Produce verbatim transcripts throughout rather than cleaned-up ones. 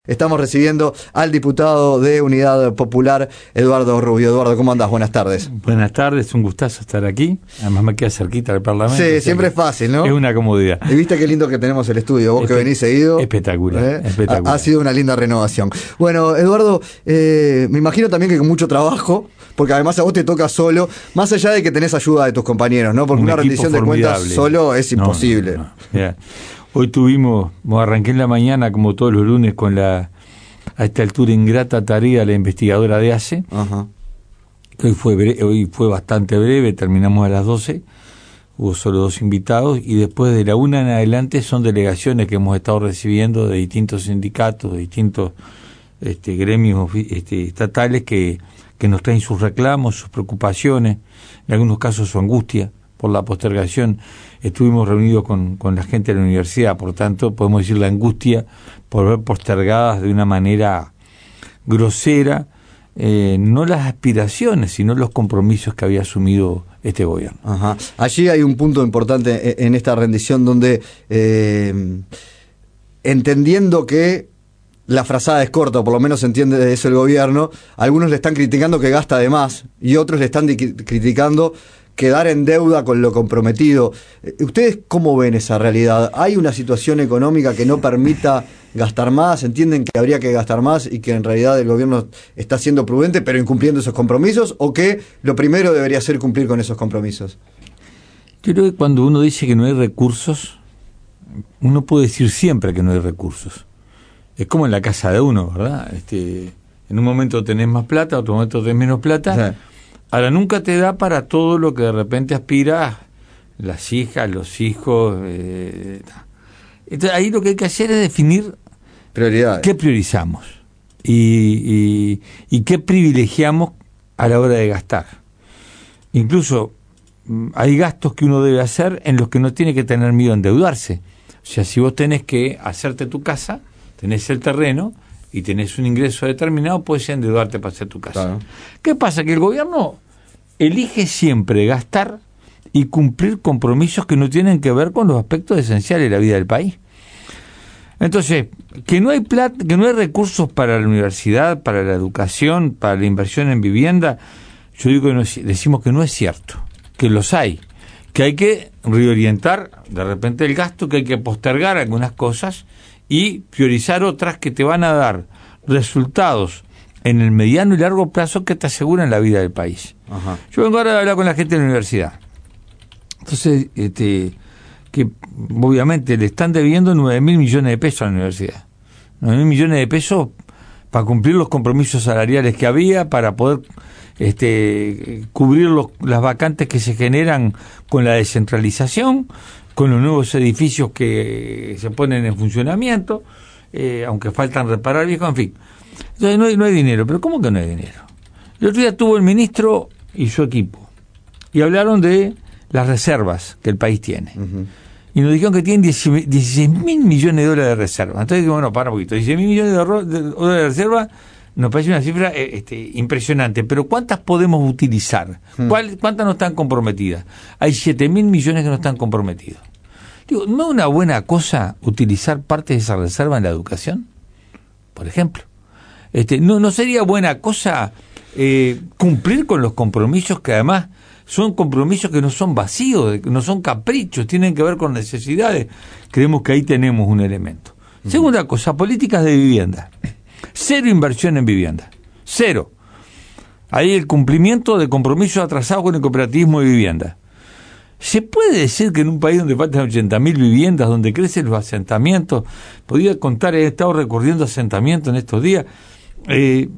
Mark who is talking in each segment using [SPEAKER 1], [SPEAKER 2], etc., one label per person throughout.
[SPEAKER 1] Estamos recibiendo al diputado de Unidad Popular, Eduardo Rubio. Eduardo, ¿cómo andás? Buenas tardes.
[SPEAKER 2] Buenas tardes, un gustazo estar aquí. Además me queda cerquita del Parlamento.
[SPEAKER 1] Sí, siempre es fácil, ¿no?
[SPEAKER 2] Es una comodidad.
[SPEAKER 1] Y viste qué lindo que tenemos el estudio, vos
[SPEAKER 2] Espe-
[SPEAKER 1] que venís seguido.
[SPEAKER 2] Espectacular,
[SPEAKER 1] ¿eh?
[SPEAKER 2] espectacular.
[SPEAKER 1] Ha, ha sido una linda renovación. Bueno, Eduardo, eh, me imagino también que con mucho trabajo, porque además a vos te toca solo, más allá de que tenés ayuda de tus compañeros, ¿no? Porque
[SPEAKER 2] Un
[SPEAKER 1] una
[SPEAKER 2] equipo
[SPEAKER 1] rendición de cuentas
[SPEAKER 2] formidable.
[SPEAKER 1] solo es
[SPEAKER 2] No,
[SPEAKER 1] imposible.
[SPEAKER 2] no, no. Mirá, hoy tuvimos, bueno, arranqué en la mañana, como todos los lunes, con la, a esta altura, ingrata tarea la investigadora de A C E,
[SPEAKER 1] Ajá.
[SPEAKER 2] que hoy fue, bre- hoy fue bastante breve, terminamos a las doce, hubo solo dos invitados, y después de la una en adelante son delegaciones que hemos estado recibiendo de distintos sindicatos, de distintos este, gremios este, estatales que, que nos traen sus reclamos, sus preocupaciones, en algunos casos su angustia por la postergación. Estuvimos reunidos con, con la gente de la universidad, por tanto podemos decir la angustia por ver postergadas de una manera grosera, eh, no las aspiraciones, sino los compromisos que había asumido este gobierno.
[SPEAKER 1] Ajá. Allí hay un punto importante en esta rendición donde, eh, entendiendo que la frazada es corta, o por lo menos entiende de eso el gobierno, algunos le están criticando que gasta de más y otros le están di- criticando quedar en deuda con lo comprometido. ¿Ustedes cómo ven esa realidad? ¿Hay una situación económica que no permita gastar más? ¿Entienden que habría que gastar más y que en realidad el gobierno está siendo prudente pero incumpliendo esos compromisos? ¿O que lo primero debería ser cumplir con esos compromisos?
[SPEAKER 2] Yo creo que cuando uno dice que no hay recursos, uno puede decir siempre que no hay recursos. Es como en la casa de uno, ¿verdad? Este, en un momento tenés más plata, otro momento tenés menos plata. Sí. Ahora, nunca te da para todo lo que de repente aspiras, las hijas, los hijos. Eh, entonces, ahí lo que hay que hacer es definir
[SPEAKER 1] prioridades.
[SPEAKER 2] Qué priorizamos y, y, y qué privilegiamos a la hora de gastar. Incluso hay gastos que uno debe hacer en los que no tiene que tener miedo a endeudarse. O sea, si vos tenés que hacerte tu casa, tenés el terreno y tenés un ingreso determinado, puedes endeudarte para hacer tu casa. Claro. ¿Qué pasa? Que el gobierno elige siempre gastar y cumplir compromisos que no tienen que ver con los aspectos esenciales de la vida del país. Entonces, que no hay plata, que no hay recursos para la universidad, para la educación, para la inversión en vivienda, yo digo que no, decimos que no es cierto, que los hay, que hay que reorientar de repente el gasto, que hay que postergar algunas cosas y priorizar otras que te van a dar resultados en el mediano y largo plazo que te aseguran la vida del país. Ajá. Yo vengo ahora a hablar con la gente de la universidad. Entonces, este, que obviamente le están debiendo nueve mil millones de pesos a la universidad. nueve mil millones de pesos para cumplir los compromisos salariales que había, para poder este, cubrir los, las vacantes que se generan con la descentralización, con los nuevos edificios que se ponen en funcionamiento, eh, aunque faltan reparar viejos, en fin. Entonces no hay, no hay dinero. ¿Pero cómo que no hay dinero? El otro día tuvo el ministro y su equipo y hablaron de las reservas que el país tiene. Uh-huh. Y nos dijeron que tienen dieciséis mil millones de dólares de reservas. Entonces digo, bueno, para un poquito, dieciséis mil millones de dólares de reserva nos parece una cifra este, impresionante, pero ¿cuántas podemos utilizar? ¿Cuál, ¿Cuántas no están comprometidas? Hay siete mil millones que no están comprometidos. Digo, ¿no es una buena cosa utilizar parte de esa reserva en la educación? Por ejemplo. Este, ¿no, no sería buena cosa eh, cumplir con los compromisos que además son compromisos que no son vacíos, no son caprichos, tienen que ver con necesidades? Creemos que ahí tenemos un elemento. Uh-huh. Segunda cosa, políticas de vivienda. Cero inversión en vivienda. Cero. Ahí el cumplimiento de compromisos atrasados con el cooperativismo de vivienda. ¿Se puede decir que en un país donde faltan ochenta mil viviendas, donde crecen los asentamientos, podía contar, he estado recorriendo asentamientos en estos días, eh,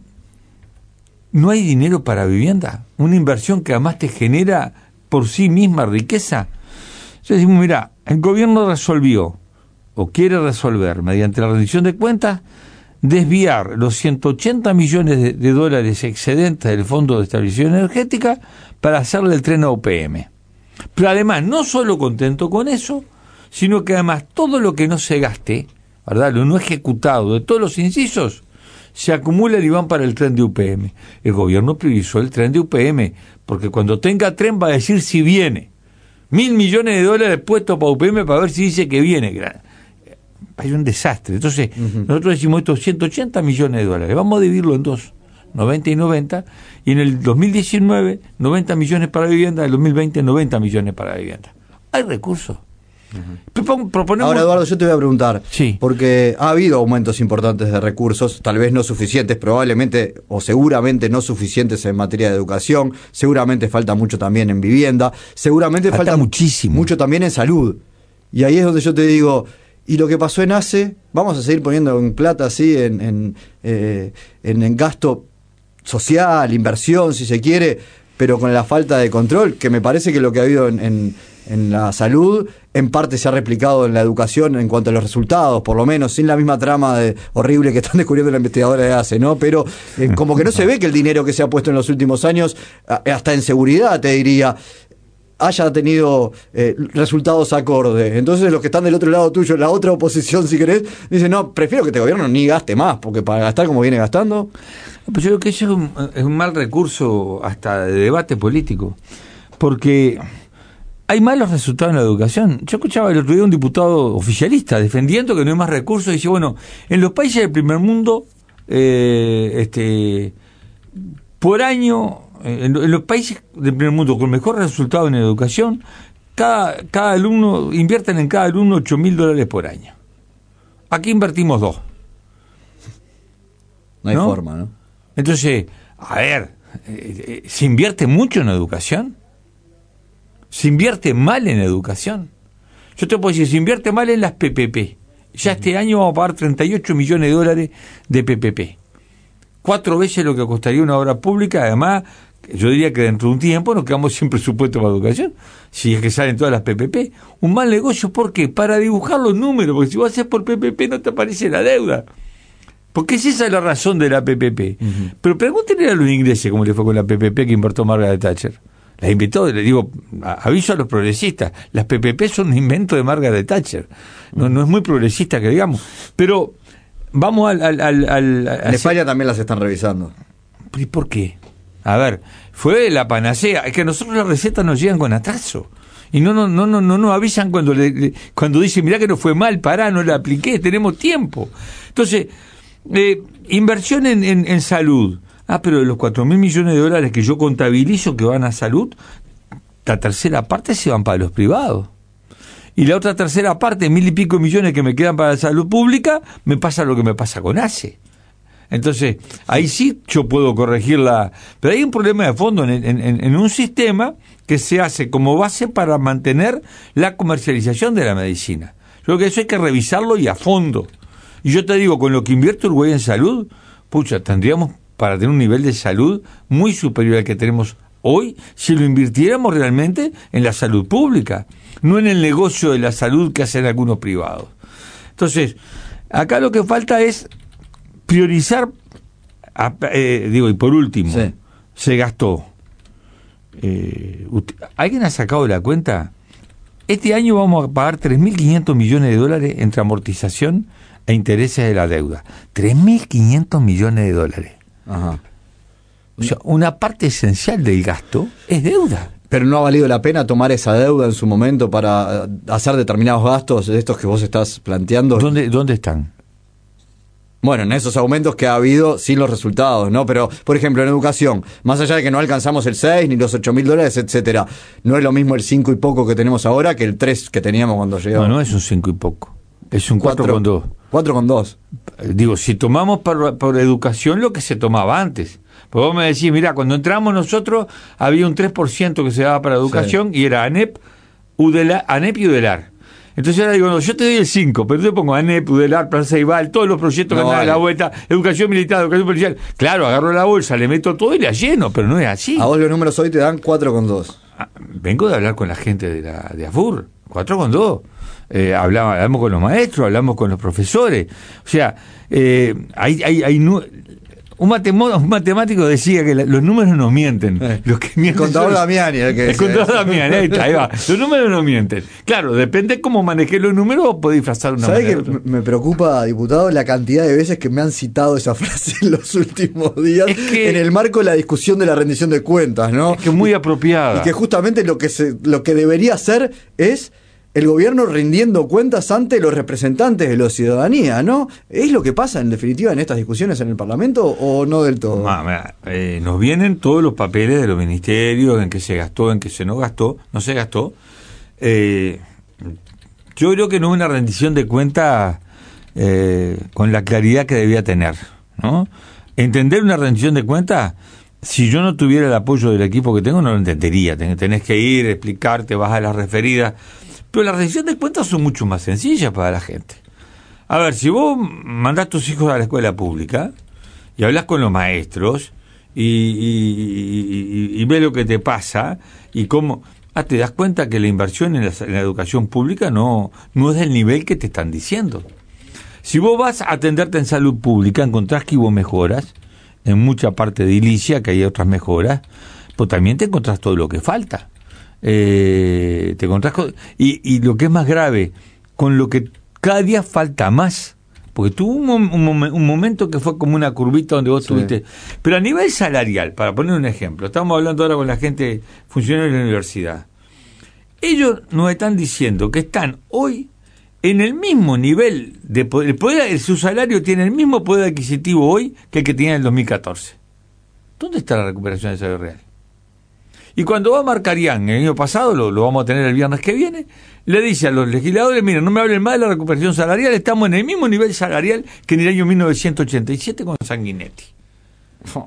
[SPEAKER 2] no hay dinero para vivienda? Una inversión que además te genera por sí misma riqueza. Entonces decimos, mira, el gobierno resolvió, o quiere resolver, mediante la rendición de cuentas, desviar los ciento ochenta millones de, de dólares excedentes del Fondo de Estabilización Energética para hacerle el tren a U P M. Pero además, no solo contento con eso, sino que además todo lo que no se gaste, ¿verdad?, lo no ejecutado de todos los incisos, se acumulan y van para el tren de U P M. El gobierno priorizó el tren de U P M, porque cuando tenga tren va a decir si viene. Mil millones de dólares puestos para U P M para ver si dice que viene. hay un desastre. Entonces,
[SPEAKER 1] Uh-huh.
[SPEAKER 2] nosotros decimos estos ciento ochenta millones de dólares, vamos a dividirlo en dos, noventa y noventa, y en el dos mil diecinueve, noventa millones para vivienda, en el dos mil veinte, noventa millones para vivienda. Hay recursos. Uh-huh. Proponemos...
[SPEAKER 1] Ahora, Eduardo, yo te voy a preguntar,
[SPEAKER 2] sí.
[SPEAKER 1] porque ha habido aumentos importantes de recursos, tal vez no suficientes, probablemente o seguramente no suficientes en materia de educación, seguramente falta mucho también en vivienda, seguramente
[SPEAKER 2] falta,
[SPEAKER 1] falta
[SPEAKER 2] muchísimo.
[SPEAKER 1] mucho también en salud. Y ahí es donde yo te digo, y lo que pasó en ACE, vamos a seguir poniendo en plata así, en, en, eh, en, en gasto social, inversión, si se quiere, pero con la falta de control, que me parece que lo que ha habido en, en, en la salud, en parte se ha replicado en la educación en cuanto a los resultados, por lo menos, sin la misma trama de, horrible que están descubriendo la investigadora de ACE, ¿no? Pero eh, como que no se ve que el dinero que se ha puesto en los últimos años, hasta en seguridad, te diría, haya tenido eh, resultados acordes. Entonces los que están del otro lado tuyo, la otra oposición, si querés, dicen, no, prefiero que este gobierno ni gaste más, porque para gastar como viene gastando...
[SPEAKER 2] Pues yo creo que eso es un, es un mal recurso hasta de debate político, porque hay malos resultados en la educación. Yo escuchaba el otro día un diputado oficialista defendiendo que no hay más recursos, y dice, bueno, en los países del primer mundo, eh, este por año, en, en los países del primer mundo con mejor resultado en educación, cada, cada alumno, invierten en cada alumno ocho mil dólares por año. Aquí invertimos dos.
[SPEAKER 1] No hay
[SPEAKER 2] ¿no?
[SPEAKER 1] forma, ¿no?
[SPEAKER 2] Entonces, a ver, eh, eh, ¿se invierte mucho en educación? ¿Se invierte mal en educación? Yo te puedo decir, se invierte mal en las P P P. Ya uh-huh. Este año vamos a pagar treinta y ocho millones de dólares de P P P. Cuatro veces lo que costaría una obra pública. Además, yo diría que dentro de un tiempo nos quedamos sin presupuesto para educación, si es que salen todas las P P P. Un mal negocio, ¿por qué? Para dibujar los números, porque si vos haces por P P P no te aparece la deuda. Porque es esa la razón de la P P P. Uh-huh. Pero pregúntenle a los ingleses cómo le fue con la P P P que inventó Margaret Thatcher. Las inventó, le digo, aviso a los progresistas, las P P P son un invento de Margaret Thatcher. No, no es muy progresista que digamos. Pero vamos al... al, al, al
[SPEAKER 1] en hacer... España también las están revisando.
[SPEAKER 2] ¿Y por qué? A ver, fue la panacea. Es que a nosotros las recetas nos llegan con atraso. Y no no no no no nos avisan cuando le, le, cuando dicen, mirá que no fue mal, pará, no la apliqué, tenemos tiempo. Entonces... Eh, inversión en, en, en salud. Ah, pero de los cuatro mil millones de dólares que yo contabilizo que van a salud, la tercera parte se van para los privados. Y la otra tercera parte, mil y pico millones que me quedan para la salud pública, me pasa lo que me pasa con ACE. Entonces, ahí sí yo puedo corregirla. Pero hay un problema de fondo en, en, en un sistema que se hace como base para mantener la comercialización de la medicina. Yo creo que eso hay que revisarlo y a fondo. Y yo te digo, con lo que invierte Uruguay en salud, pucha, tendríamos para tener un nivel de salud muy superior al que tenemos hoy si lo invirtiéramos realmente en la salud pública, no en el negocio de la salud que hacen algunos privados. Entonces, acá lo que falta es priorizar, a, eh, digo, y por último, sí. se gastó. Eh, ¿Alguien ha sacado la cuenta? Este año vamos a pagar tres mil quinientos millones de dólares entre amortización e intereses de la deuda. tres mil quinientos millones de dólares.
[SPEAKER 1] Ajá.
[SPEAKER 2] O sea, una parte esencial del gasto es deuda.
[SPEAKER 1] Pero no ha valido la pena tomar esa deuda en su momento para hacer determinados gastos de estos que vos estás planteando.
[SPEAKER 2] ¿Dónde, dónde están?
[SPEAKER 1] Bueno, en esos aumentos que ha habido sin los resultados, ¿no? Pero, por ejemplo, en educación, más allá de que no alcanzamos el seis, ni los ocho mil dólares, etcétera, no es lo mismo el cinco y poco que tenemos ahora que el tres que teníamos cuando llegamos.
[SPEAKER 2] No, no es un cinco y poco. Es un cuatro con dos.
[SPEAKER 1] cuatro con dos.
[SPEAKER 2] Digo, si tomamos por, por educación lo que se tomaba antes. Pues vos me decís, mira, cuando entramos nosotros había un tres por ciento que se daba para educación, sí. Y era ANEP, UDELAR, ANEP y UDELAR. Entonces ahora digo, no, yo te doy el cinco, pero te pongo ANEP, UDELAR, Plaza Ibal, todos los proyectos no, que andan vale. a la vuelta, educación militar, educación policial. Claro, agarro la bolsa, le meto todo y la lleno, pero no es así.
[SPEAKER 1] A vos los números hoy te dan cuatro con dos.
[SPEAKER 2] Ah, vengo de hablar con la gente de, la, de AFUR, cuatro con dos. Eh, hablamos, hablamos con los maestros, hablamos con los profesores. O sea, eh, hay, hay, hay nu- un, matemo- un matemático decía que la, los números no mienten.
[SPEAKER 1] Eh,
[SPEAKER 2] los que mienten
[SPEAKER 1] el contador
[SPEAKER 2] son,
[SPEAKER 1] Damiani. El, que
[SPEAKER 2] el contador Damiani, ahí está, ahí va. Los números no mienten. Claro, depende cómo manejé los números o puedo disfrazar una
[SPEAKER 1] ¿Sabés
[SPEAKER 2] manera.
[SPEAKER 1] ¿Sabés que me preocupa, diputado, la cantidad de veces que me han citado esa frase en los últimos días
[SPEAKER 2] es que,
[SPEAKER 1] en el marco de la discusión de la rendición de cuentas, ¿no?
[SPEAKER 2] Es que es muy apropiada.
[SPEAKER 1] Y que justamente lo que se, lo que debería hacer es el gobierno rindiendo cuentas ante los representantes de la ciudadanía, ¿no? ¿Es lo que pasa en definitiva en estas discusiones en el Parlamento o no del todo?
[SPEAKER 2] Ah, mira, eh, nos vienen todos los papeles de los ministerios, en qué se gastó, en qué se no gastó, no se gastó. Eh, yo creo que no es una rendición de cuentas eh, con la claridad que debía tener, ¿no? Entender una rendición de cuentas, si yo no tuviera el apoyo del equipo que tengo, no lo entendería. Tenés que ir, explicarte, vas a las referidas. Pero las rendiciones de cuentas son mucho más sencillas para la gente. A ver, si vos mandás a tus hijos a la escuela pública y hablas con los maestros y, y, y, y ves lo que te pasa y cómo... Ah, te das cuenta que la inversión en la, en la educación pública no, no es del nivel que te están diciendo. Si vos vas a atenderte en salud pública, encontrás que hubo mejoras en mucha parte de edilicia, que hay otras mejoras, pues también te encontrás todo lo que falta. Eh, te encontrás con, y, y lo que es más grave, con lo que cada día falta más, porque tuvo un, un, un momento que fue como una curvita donde vos sí. tuviste, pero a nivel salarial, para poner un ejemplo, estamos hablando ahora con la gente funcionaria de la universidad, ellos nos están diciendo que están hoy en el mismo nivel de poder, el poder, su salario tiene el mismo poder adquisitivo hoy que el que tenía en el dos mil catorce. ¿Dónde está la recuperación del salario real? Y cuando va Marcarián, el año pasado, lo, lo vamos a tener el viernes que viene, le dice a los legisladores, miren, no me hablen más de la recuperación salarial, estamos en el mismo nivel salarial que en el año mil novecientos ochenta y siete con Sanguinetti. Oh.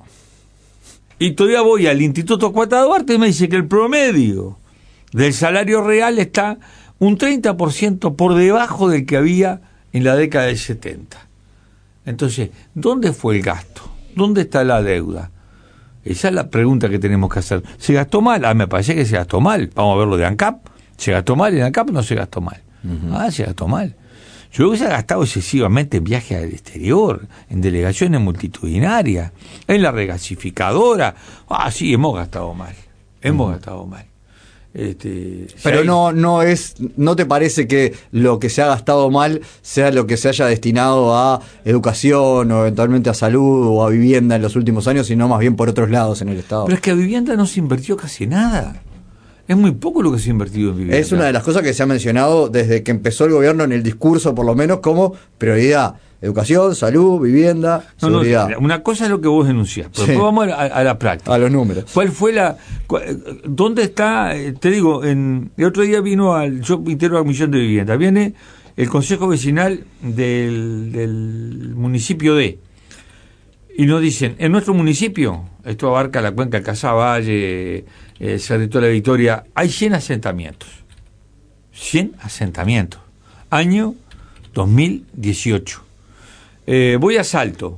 [SPEAKER 2] Y todavía voy al Instituto Cuata Duarte y me dice que el promedio del salario real está un treinta por ciento por debajo del que había en la década del setenta. Entonces, ¿dónde fue el gasto? ¿Dónde está la deuda? Esa es la pregunta que tenemos que hacer. ¿Se gastó mal? Ah, me parece que se gastó mal. Vamos a ver lo de ANCAP. ¿Se gastó mal? En ANCAP no se gastó mal. Uh-huh. Ah, se gastó mal. Yo creo que se ha gastado excesivamente en viajes al exterior, en delegaciones multitudinarias, en la regasificadora. Ah, sí, hemos gastado mal. Hemos uh-huh. gastado mal. Este,
[SPEAKER 1] pero
[SPEAKER 2] hay...
[SPEAKER 1] no no es no te parece que lo que se ha gastado mal sea lo que se haya destinado a educación o eventualmente a salud o a vivienda en los últimos años, sino más bien por otros lados en el Estado?
[SPEAKER 2] Pero es que a vivienda no se invirtió casi nada. Es muy poco lo que se ha invertido en vivienda.
[SPEAKER 1] Es una de las cosas que se ha mencionado desde que empezó el gobierno en el discurso, por lo menos, como prioridad. Educación, salud, vivienda,
[SPEAKER 2] no,
[SPEAKER 1] seguridad.
[SPEAKER 2] No, una cosa es lo que vos denunciás, pero sí. después vamos a, a la práctica.
[SPEAKER 1] A los números.
[SPEAKER 2] ¿Cuál fue la... Cuál, ¿Dónde está? Te digo, en, el otro día vino al... Yo integro a Comisión de Vivienda. Viene el Consejo Vecinal del, del municipio de... Y nos dicen, en nuestro municipio, esto abarca la cuenca del Casaballe, eh, Cerrito de la Victoria, hay cien asentamientos. cien asentamientos. Año dos mil dieciocho. Eh, voy a Salto.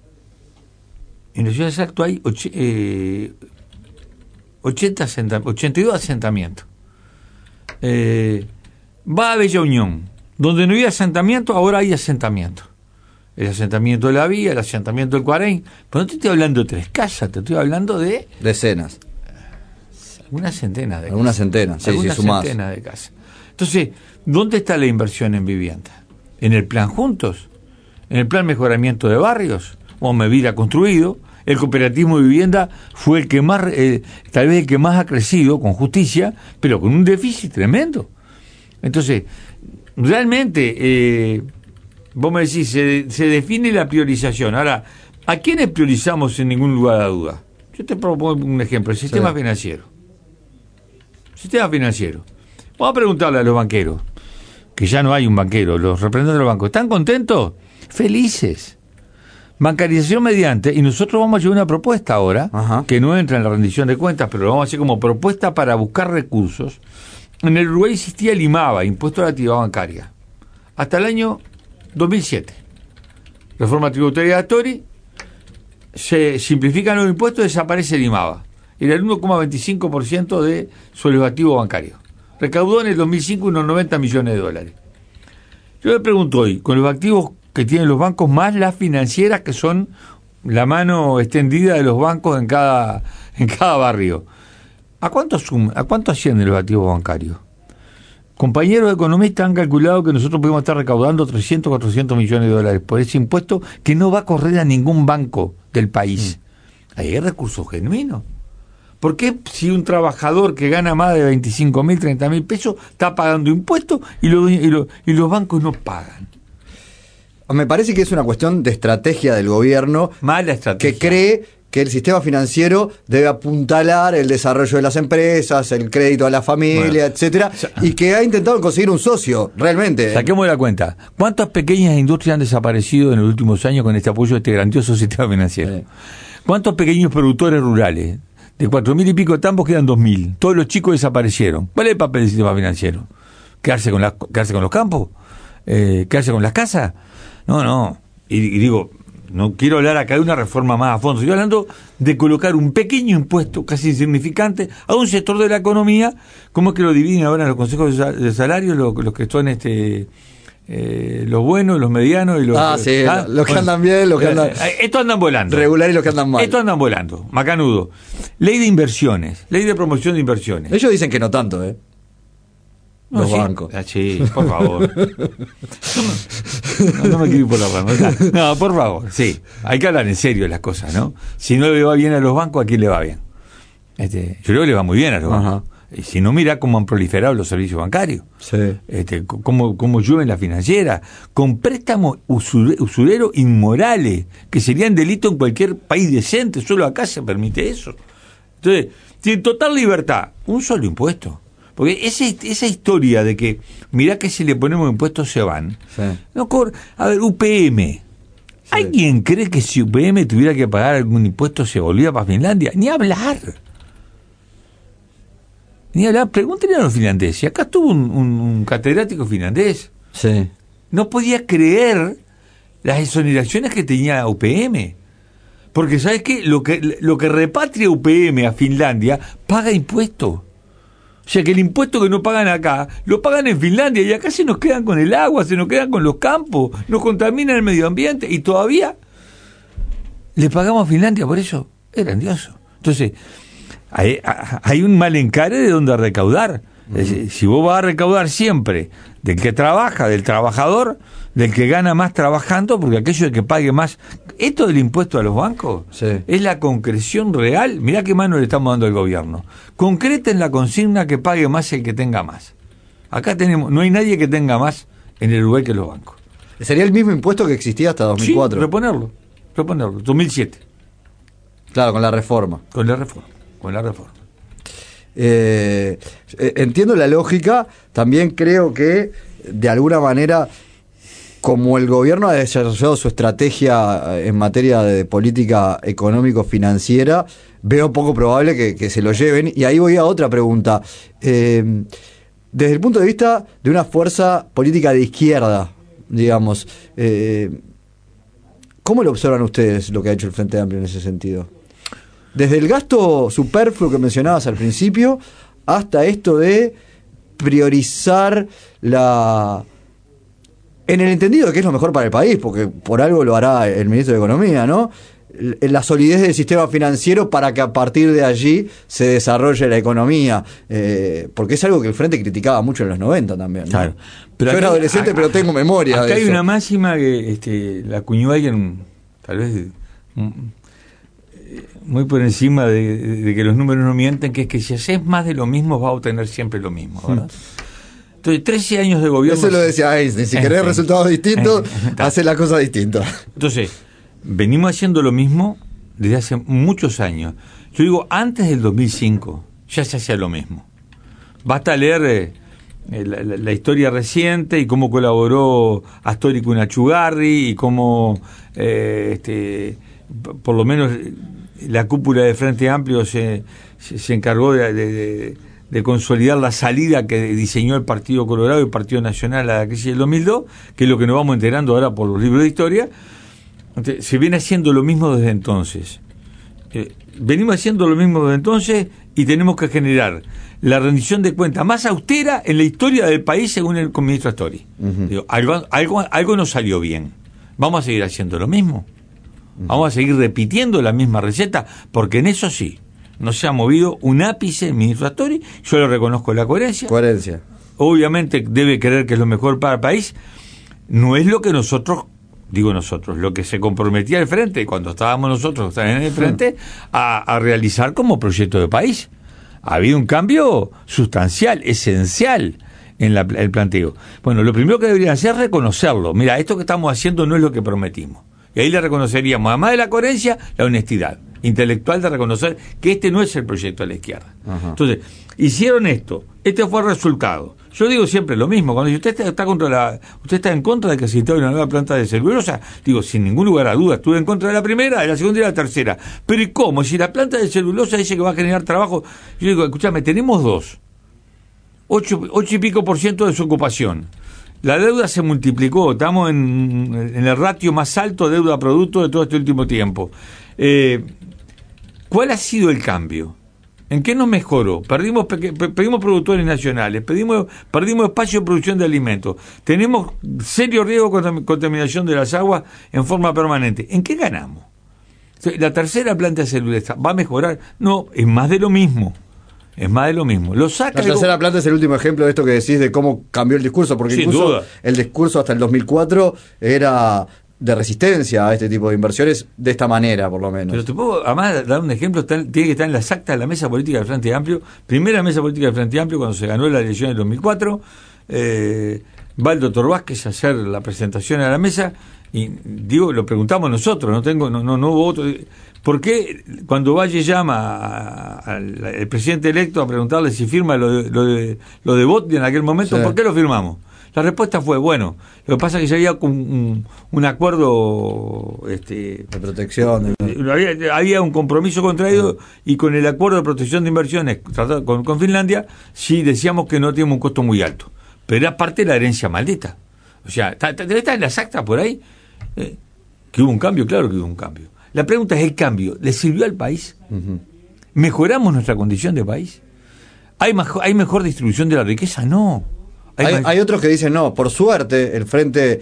[SPEAKER 2] En la ciudad de Salto hay och- eh, ochenta asenta- ochenta y dos asentamientos. Eh, va a Bella Unión. Donde no había asentamiento, ahora hay asentamiento. El asentamiento de la Vía, el asentamiento del Cuarén. Pero no te estoy hablando de tres casas, te estoy hablando de...
[SPEAKER 1] Decenas.
[SPEAKER 2] Algunas centenas de casas.
[SPEAKER 1] Algunas centenas, sí,
[SPEAKER 2] Algunas
[SPEAKER 1] sí, sumás.
[SPEAKER 2] centenas de casas. Entonces, ¿dónde está la inversión en vivienda? ¿En el plan Juntos? ¿En el plan Mejoramiento de Barrios? ¿O Medida Construido? El cooperativismo de vivienda fue el que más, eh, tal vez el que más ha crecido, con justicia, pero con un déficit tremendo. Entonces, realmente... Eh, Vos me decís, se, se define la priorización. Ahora, ¿a quiénes priorizamos sin ningún lugar a duda? Yo te propongo un ejemplo, el sistema sí. financiero. Sistema financiero. Vamos a preguntarle a los banqueros, que ya no hay un banquero, los representantes de los bancos, ¿están contentos? Felices. Bancarización mediante, y nosotros vamos a llevar una propuesta ahora, Ajá. que no entra en la rendición de cuentas, pero lo vamos a hacer como propuesta para buscar recursos. En el Uruguay existía el IMABA, Impuesto a la Actividad Bancaria. Hasta el año dos mil siete. Reforma tributaria de Astori, se simplifican los impuestos, desaparece el IMABA. Era el uno coma veinticinco por ciento de su activo bancario. Recaudó en el dos mil cinco unos noventa millones de dólares. Yo me pregunto hoy, con los activos que tienen los bancos, más las financieras, que son la mano extendida de los bancos en cada, en cada barrio, ¿a cuánto suma, a cuánto ascienden los activos bancarios? Compañeros economistas han calculado que nosotros podemos estar recaudando trescientos, cuatrocientos millones de dólares por ese impuesto que no va a correr a ningún banco del país. Mm. Ahí hay recursos genuinos. ¿Por qué si un trabajador que gana más de veinticinco mil, treinta mil pesos está pagando impuestos y, lo, y, lo, y los bancos no pagan?
[SPEAKER 1] Me parece que es una cuestión de estrategia del gobierno.
[SPEAKER 2] Mala estrategia.
[SPEAKER 1] Que cree que el sistema financiero debe apuntalar el desarrollo de las empresas, el crédito a la familia, bueno, etcétera, o sea, y que ha intentado conseguir un socio, realmente.
[SPEAKER 2] Saquemos la cuenta. ¿Cuántas pequeñas industrias han desaparecido en los últimos años con este apoyo de este grandioso sistema financiero? Sí. ¿Cuántos pequeños productores rurales? De cuatro mil y pico de tambos quedan dos mil. Todos los chicos desaparecieron. ¿Cuál es el papel del sistema financiero? ¿Quedarse con, la, quedarse con los campos? Eh, ¿Quedarse con las casas? No, no. Y, y digo, no quiero hablar acá de una reforma más a fondo. Estoy hablando de colocar un pequeño impuesto casi insignificante a un sector de la economía. ¿Cómo es que lo dividen ahora en los consejos de salario? Los, los que son este... Eh, los buenos, los medianos y los...
[SPEAKER 1] Ah, sí,
[SPEAKER 2] ¿ah?
[SPEAKER 1] los que
[SPEAKER 2] bueno,
[SPEAKER 1] andan bien, los que andan...
[SPEAKER 2] Estos andan volando.
[SPEAKER 1] Regular y los que andan mal.
[SPEAKER 2] Estos andan volando, macanudo. Ley de inversiones, ley de promoción de inversiones.
[SPEAKER 1] Ellos dicen que no tanto, ¿eh?
[SPEAKER 2] No,
[SPEAKER 1] los
[SPEAKER 2] sí.
[SPEAKER 1] bancos.
[SPEAKER 2] Ah, sí, por favor. No, no me quiero ir por la rama. No, por favor, sí. Hay que hablar en serio de las cosas, ¿no? Si no le va bien a los bancos, ¿a quién le va bien? Este, yo creo que le va muy bien a los bancos. Ajá. Y si no, mira cómo han proliferado los servicios bancarios,
[SPEAKER 1] sí.
[SPEAKER 2] este, cómo, cómo llueven las financieras, con préstamos usure, usureros inmorales, que serían delito en cualquier país decente, solo acá se permite eso. Entonces, tiene total libertad, un solo impuesto. Porque ese, esa historia de que, mirá que si le ponemos impuestos se van.
[SPEAKER 1] Sí.
[SPEAKER 2] No cobra, a ver, U P M. Sí. ¿Alguien cree que si U P M tuviera que pagar algún impuesto se volvía para Finlandia? Ni hablar. Ni hablar, pregúntenle a los finlandeses. Acá estuvo un, un, un catedrático finlandés.
[SPEAKER 1] Sí.
[SPEAKER 2] No podía creer las exoneraciones que tenía U P M. Porque, ¿sabes qué? Lo que, lo que repatria U P M a Finlandia paga impuestos. O sea, que el impuesto que no pagan acá, lo pagan en Finlandia. Y acá se nos quedan con el agua, se nos quedan con los campos, nos contaminan el medio ambiente. Y todavía le pagamos a Finlandia por eso. Es grandioso. Entonces... Hay, hay un mal encare de donde recaudar. Uh-huh. Es decir, si vos vas a recaudar siempre del que trabaja, del trabajador, del que gana más trabajando, porque aquello de que pague más, esto del impuesto a los bancos,
[SPEAKER 1] sí,
[SPEAKER 2] es la concreción real. Mirá qué mano le estamos dando al gobierno. Concreten la consigna que pague más el que tenga más. Acá tenemos, no hay nadie que tenga más en el Uruguay que los bancos.
[SPEAKER 1] Sería el mismo impuesto que existía hasta dos mil cuatro.
[SPEAKER 2] Sí, reponerlo, reponerlo, dos mil siete.
[SPEAKER 1] Claro, con la reforma.
[SPEAKER 2] Con la reforma. Con la reforma.
[SPEAKER 1] Eh, entiendo la lógica, también creo que de alguna manera, como el gobierno ha desarrollado su estrategia en materia de política económico-financiera, veo poco probable que, que se lo lleven. Y ahí voy a otra pregunta. Eh, desde el punto de vista de una fuerza política de izquierda, digamos, eh, ¿cómo lo observan ustedes lo que ha hecho el Frente Amplio en ese sentido? Desde el gasto superfluo que mencionabas al principio, hasta esto de priorizar la... en el entendido de que es lo mejor para el país, porque por algo lo hará el ministro de Economía, ¿no? La solidez del sistema financiero para que a partir de allí se desarrolle la economía, eh, porque es algo que el Frente criticaba mucho en los noventa también, ¿no?
[SPEAKER 2] Claro. Pero
[SPEAKER 1] yo
[SPEAKER 2] acá,
[SPEAKER 1] era adolescente,
[SPEAKER 2] acá,
[SPEAKER 1] pero tengo memoria
[SPEAKER 2] acá
[SPEAKER 1] de
[SPEAKER 2] hay
[SPEAKER 1] eso.
[SPEAKER 2] Una máxima que este, la acuñó alguien, tal vez... muy por encima de, de que los números no mienten, que es que si haces más de lo mismo vas a obtener siempre lo mismo, ¿verdad? Entonces, trece años de gobierno...
[SPEAKER 1] Eso lo decía Einstein, si querés resultados distintos, haces las cosas distintas.
[SPEAKER 2] Entonces, venimos haciendo lo mismo desde hace muchos años. Yo digo, antes del dos mil cinco ya se hacía lo mismo. Basta leer eh, la, la, la historia reciente y cómo colaboró Astori Cunachugari y cómo, eh, este, por lo menos... la cúpula de Frente Amplio se, se, se encargó de, de, de, de consolidar la salida que diseñó el Partido Colorado y el Partido Nacional a la crisis del dos mil dos, que es lo que nos vamos enterando ahora por los libros de historia. Entonces, se viene haciendo lo mismo desde entonces. Eh, venimos haciendo lo mismo desde entonces y tenemos que generar la rendición de cuentas más austera en la historia del país, según el ministro Astori. Uh-huh. Digo, algo, algo, algo nos salió bien. ¿Vamos a seguir haciendo lo mismo? Vamos a seguir repitiendo la misma receta, porque en eso sí, no se ha movido un ápice el ministro Astori. Yo le reconozco la coherencia.
[SPEAKER 1] Coherencia.
[SPEAKER 2] Obviamente debe creer que es lo mejor para el país. No es lo que nosotros digo nosotros, lo que se comprometía el Frente, cuando estábamos nosotros en el Frente, a, a realizar como proyecto de país. Ha habido un cambio sustancial, esencial en la, el planteo. Bueno, lo primero que deberían hacer es reconocerlo. Mira, esto que estamos haciendo no es lo que prometimos. Y ahí le reconoceríamos, además de la coherencia, la honestidad intelectual de reconocer que este no es el proyecto de la izquierda. Ajá. Entonces, hicieron esto, este fue el resultado. Yo digo siempre lo mismo, cuando usted está, está contra la, usted está en contra de que se instale una nueva planta de celulosa, digo, sin ningún lugar a dudas, estuve en contra de la primera, de la segunda y de la tercera. Pero ¿y cómo? Si la planta de celulosa dice que va a generar trabajo, yo digo, escúchame, tenemos dos, ocho, ocho y pico por ciento de su ocupación. La deuda se multiplicó, estamos en, en el ratio más alto deuda-producto de todo este último tiempo. Eh, ¿Cuál ha sido el cambio? ¿En qué nos mejoró? Perdimos, perdimos productores nacionales, perdimos, perdimos espacio de producción de alimentos, tenemos serio riesgo de contaminación de las aguas en forma permanente. ¿En qué ganamos? ¿La tercera planta de celulosa va a mejorar? No, es más de lo mismo. Es más de lo mismo. Lo saca
[SPEAKER 1] la tercera planta es el último ejemplo de esto que decís de cómo cambió el discurso, porque
[SPEAKER 2] sin
[SPEAKER 1] incluso
[SPEAKER 2] duda.
[SPEAKER 1] El discurso hasta el dos mil cuatro era de resistencia a este tipo de inversiones de esta manera, por lo menos.
[SPEAKER 2] Pero te puedo, además, dar un ejemplo, está, tiene que estar en las actas de la mesa política del Frente Amplio, primera mesa política del Frente Amplio cuando se ganó la elección del dos mil cuatro, eh, va el doctor Vázquez a hacer la presentación a la mesa, y digo, lo preguntamos nosotros, no tengo, no, no, no hubo otro. ¿Por qué cuando Valle llama al presidente electo a preguntarle si firma lo de, lo de, lo de Botnia en aquel momento, sí. ¿Por qué lo firmamos? La respuesta fue, bueno, lo que pasa es que ya había un, un, un acuerdo este,
[SPEAKER 1] de protección.
[SPEAKER 2] De... Había, había un compromiso contraído uh-huh. Y con el acuerdo de protección de inversiones tratado con, con Finlandia, sí decíamos que no teníamos un costo muy alto. Pero era parte de la herencia maldita. O sea, debe estar en las actas por ahí. Eh, que hubo un cambio, claro que hubo un cambio. La pregunta es, ¿el cambio le sirvió al país? Uh-huh. ¿Mejoramos nuestra condición de país? ¿Hay, majo, ¿Hay mejor distribución de la riqueza? No.
[SPEAKER 1] Hay, hay, hay otros que dicen, no, por suerte el Frente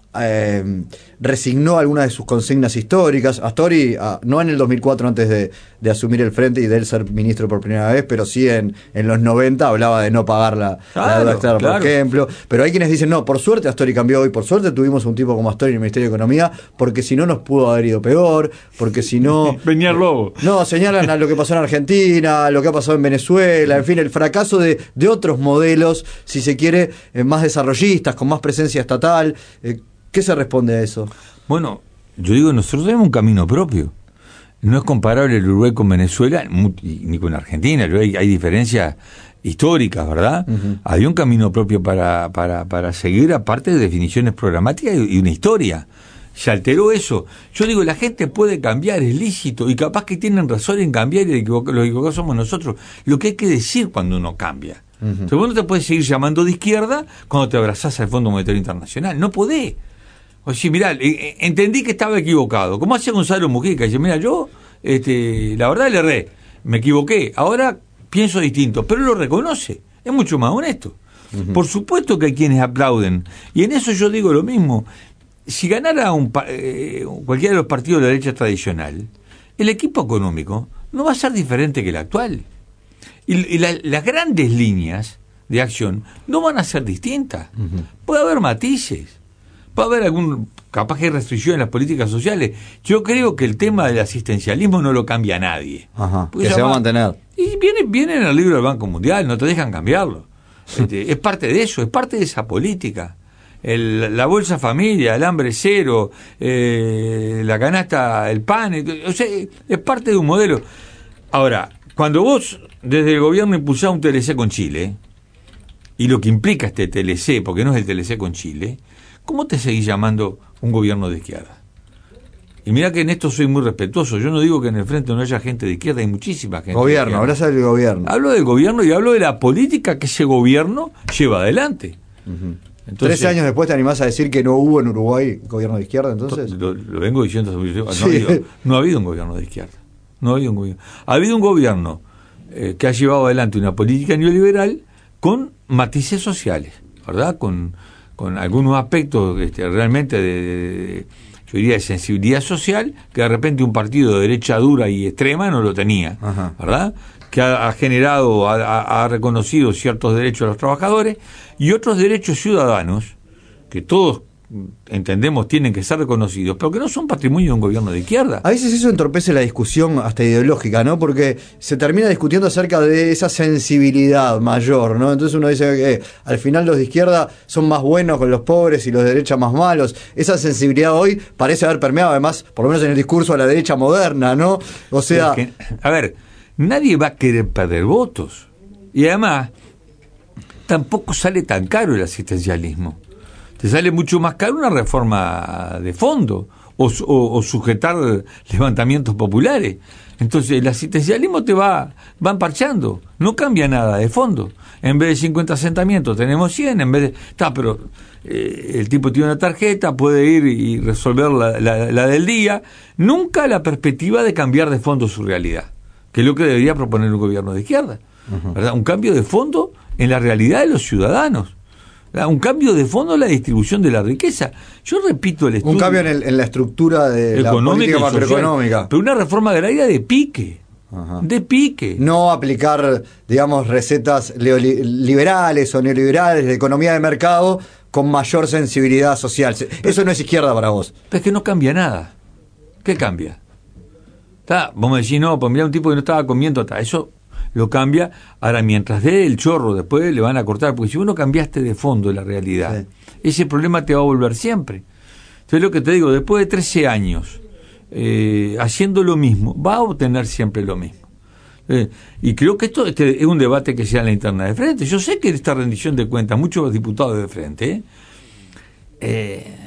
[SPEAKER 1] eh, resignó algunas de sus consignas históricas. Astori, ah, no en el dos mil cuatro antes de, de asumir el Frente y de él ser ministro por primera vez, pero sí en, en los noventa hablaba de no pagar la, claro, la deuda externa, claro. Por ejemplo. Pero hay quienes dicen, no, por suerte Astori cambió y por suerte tuvimos un tipo como Astori en el Ministerio de Economía, porque si no nos pudo haber ido peor, porque si no...
[SPEAKER 2] Venía el lobo.
[SPEAKER 1] No, señalan a lo que pasó en Argentina, a lo que ha pasado en Venezuela, en fin, el fracaso de, de otros modelos, si se quiere, eh, más desarrollistas, con más presencia estatal. Eh, ¿Qué se responde a eso?
[SPEAKER 2] Bueno, yo digo, nosotros tenemos un camino propio. No es comparable el Uruguay con Venezuela, ni con Argentina. Hay, hay diferencias históricas, ¿verdad? Uh-huh. Había un camino propio para, para, para seguir, aparte de definiciones programáticas y una historia. Se alteró eso. Yo digo, la gente puede cambiar, es lícito, y capaz que tienen razón en cambiar, y los equivocados somos nosotros. Lo que hay que decir cuando uno cambia. Uh-huh. Entonces, vos no te puedes seguir llamando de izquierda cuando te abrazás al Fondo Monetario Internacional. No podés. O sea, mirá, eh, entendí que estaba equivocado. ¿Cómo hacía Gonzalo Mujica? Dice, mira, yo, este, la verdad le erré, me equivoqué, ahora pienso distinto, pero lo reconoce, es mucho más honesto. Uh-huh. Por supuesto que hay quienes aplauden, y en eso yo digo lo mismo. Si ganara un, eh, cualquiera de los partidos de la derecha tradicional, el equipo económico no va a ser diferente que el actual. Y, y la, las grandes líneas de acción no van a ser distintas. Uh-huh. Puede haber matices. Puede haber algún, capaz que hay restricción en las políticas sociales. Yo creo que el tema del asistencialismo no lo cambia nadie.
[SPEAKER 1] Ajá, que se va a mantener.
[SPEAKER 2] Y viene, viene en el libro del Banco Mundial, no te dejan cambiarlo. Este, es parte de eso, es parte de esa política. El, la bolsa familia, el hambre cero, eh, la canasta, el pan, o sea, es parte de un modelo. Ahora, cuando vos desde el gobierno impulsás un T L C con Chile, y lo que implica este T L C, porque no es el T L C con Chile, ¿cómo te seguís llamando un gobierno de izquierda? Y mira que en esto soy muy respetuoso. Yo no digo que en el Frente no haya gente de izquierda, hay muchísima gente.
[SPEAKER 1] Gobierno, hablas del gobierno.
[SPEAKER 2] Hablo del gobierno y hablo de la política que ese gobierno lleva adelante.
[SPEAKER 1] Uh-huh. Entonces, Trece años después te animás a decir que no hubo en Uruguay gobierno de izquierda, entonces.
[SPEAKER 2] Lo, lo vengo diciendo, no, sí. ha habido, no ha habido un gobierno de izquierda. No ha habido un gobierno. Ha habido un gobierno eh, que ha llevado adelante una política neoliberal con matices sociales, ¿verdad? Con con algunos aspectos este, realmente de, de, yo diría, de sensibilidad social, que de repente un partido de derecha dura y extrema no lo tenía. Ajá. ¿Verdad? Que ha, ha generado, ha, ha reconocido ciertos derechos a los trabajadores y otros derechos ciudadanos que todos entendemos tienen que ser reconocidos, pero que no son patrimonio de un gobierno de izquierda.
[SPEAKER 1] A veces eso entorpece la discusión hasta ideológica, ¿no? Porque se termina discutiendo acerca de esa sensibilidad mayor, ¿no? Entonces uno dice que eh, al final los de izquierda son más buenos con los pobres y los de derecha más malos. Esa sensibilidad hoy parece haber permeado, además, por lo menos en el discurso de la derecha moderna, ¿no? O sea...
[SPEAKER 2] Que, a ver, nadie va a querer perder votos. Y además, tampoco sale tan caro el asistencialismo. Te sale mucho más caro una reforma de fondo o, o, o sujetar levantamientos populares. Entonces el asistencialismo te va van parchando, no cambia nada de fondo. En vez de cincuenta asentamientos tenemos cien, en vez de... Está, pero eh, el tipo tiene una tarjeta, puede ir y resolver la, la, la del día. Nunca la perspectiva de cambiar de fondo su realidad, que es lo que debería proponer un gobierno de izquierda. Uh-huh. ¿Verdad? Un cambio de fondo en la realidad de los ciudadanos. Un cambio de fondo en la distribución de la riqueza. Yo repito el estudio.
[SPEAKER 1] Un cambio en, el, en la estructura de la política macroeconómica.
[SPEAKER 2] Pero una reforma agraria de pique. Ajá. De pique.
[SPEAKER 1] No aplicar, digamos, recetas liberales o neoliberales de economía de mercado con mayor sensibilidad social. Eso no es izquierda para vos.
[SPEAKER 2] Pero es que no cambia nada. ¿Qué cambia? ¿Está? Vos me decís, no, pues mirá un tipo que no estaba comiendo. Está. Eso lo cambia. Ahora, mientras dé el chorro, después le van a cortar, porque si vos no cambiaste de fondo la realidad, sí, ese problema te va a volver siempre. Entonces, lo que te digo, después de trece años eh, haciendo lo mismo, va a obtener siempre lo mismo. Eh, y creo que esto este es un debate que se da en la interna de Frente. Yo sé que esta rendición de cuentas, muchos diputados de Frente eh, eh,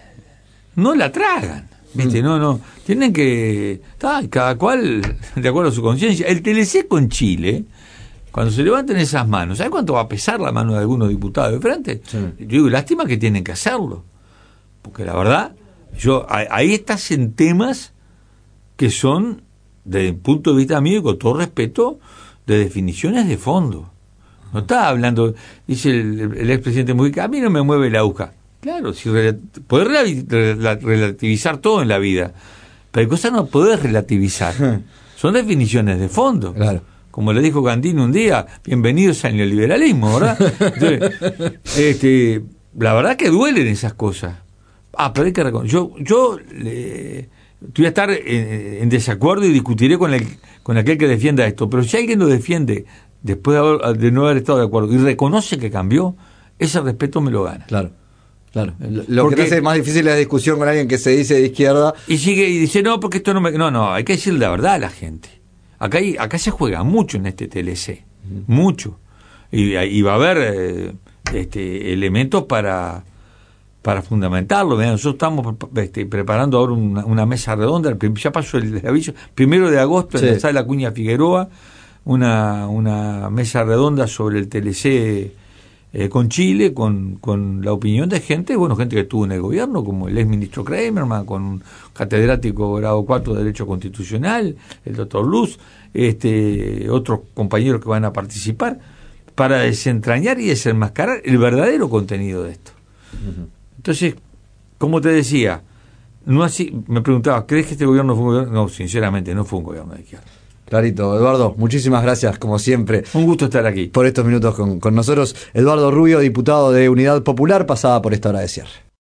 [SPEAKER 2] no la tragan. ¿Viste? No, no. Tienen que... Tá, cada cual de acuerdo a su conciencia. El T L C con Chile, cuando se levanten esas manos, ¿sabes cuánto va a pesar la mano de algunos diputados de Frente? Sí. Yo digo, lástima que tienen que hacerlo. Porque la verdad, yo ahí estás en temas que son, desde el punto de vista mío, y con todo respeto, de definiciones de fondo. No está hablando, dice el, el expresidente Mujica, a mí no me mueve la aguja. Claro, si podés relativizar todo en la vida, pero hay cosas que no podés relativizar. Son definiciones de fondo. Claro. Como le dijo Gandini un día, bienvenidos al neoliberalismo, ¿verdad? Entonces, este, la verdad que duelen esas cosas. Ah, pero hay que reconocer. Yo, yo eh, voy a estar en, en desacuerdo y discutiré con, el, con aquel que defienda esto, pero si alguien lo defiende después de, haber, de no haber estado de acuerdo y reconoce que cambió, ese respeto me lo gana.
[SPEAKER 1] Claro. Claro, lo porque, que hace más difícil la discusión con alguien que se dice de izquierda.
[SPEAKER 2] Y sigue y dice, no, porque esto no me... No, no, hay que decir la verdad a la gente. Acá hay, acá se juega mucho en este T L C, uh-huh. mucho. Y, y va a haber eh, este, elementos para, para fundamentarlo. Vean, nosotros estamos este, preparando ahora una, una mesa redonda, ya pasó el aviso, primero de agosto sí. en la sala Acuña Figueroa, una, una mesa redonda sobre el T L C Eh, con Chile, con, con la opinión de gente, bueno, gente que estuvo en el gobierno, como el ex ministro Kramerman, con un catedrático grado cuatro de Derecho Constitucional, el doctor Luz, este, otros compañeros que van a participar, para desentrañar y desenmascarar el verdadero contenido de esto. Uh-huh. Entonces, como te decía, no así, me preguntabas, ¿crees que este gobierno fue un gobierno? No, sinceramente, no fue un gobierno de izquierda.
[SPEAKER 1] Clarito. Eduardo, muchísimas gracias, como siempre.
[SPEAKER 2] Un gusto estar aquí.
[SPEAKER 1] Por estos minutos con, con nosotros. Eduardo Rubio, diputado de Unidad Popular, pasada por esta hora de cierre.